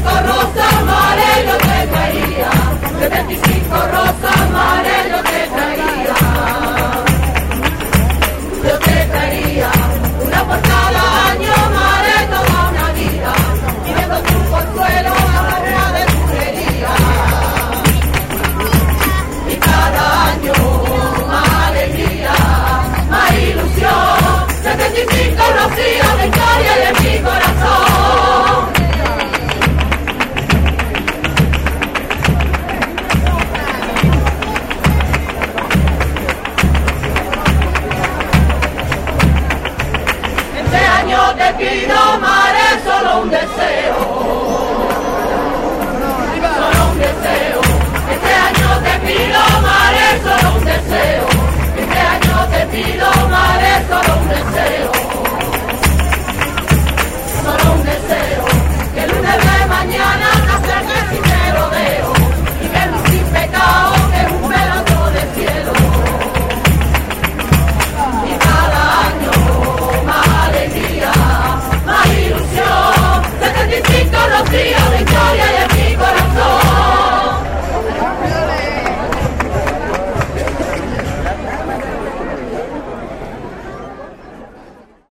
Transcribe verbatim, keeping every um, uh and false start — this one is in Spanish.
veinticinco rosas mares yo te traía, de veinticinco rosas mares yo te traía. Yo te traía una por cada año, madre, toda una vida, viviendo tu consuelo a la de tu quería. Y cada año más alegría, más ilusión, setenta y cinco rocíos de historia de mi corazón. Este año te pido, madre, solo un deseo, solo un deseo. Este año te pido, madre, solo un deseo. Este año te pido, madre, solo un deseo.